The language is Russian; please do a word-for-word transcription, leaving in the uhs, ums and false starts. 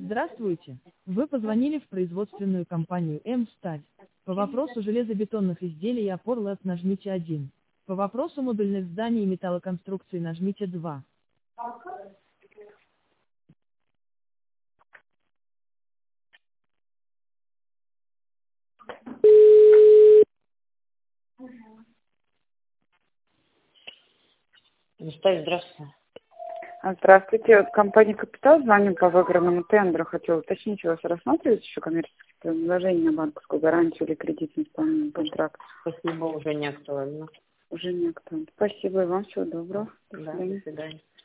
Здравствуйте. Вы позвонили в производственную компанию «М-Сталь». По вопросу железобетонных изделий и опор ЛЭП нажмите один. По вопросу модульных зданий и металлоконструкций нажмите два. Ставь, здравствуйте. Здравствуйте. От компании «Капитал» звоню по выигранному тендеру. Хотела уточнить, у вас рассматриваете еще коммерческие предложения на банковскую гарантию или кредитный исполнение контракта? Спасибо, уже не актуально. Уже не актуально. Спасибо и вам. Всего доброго. До Да, свидания. до свидания.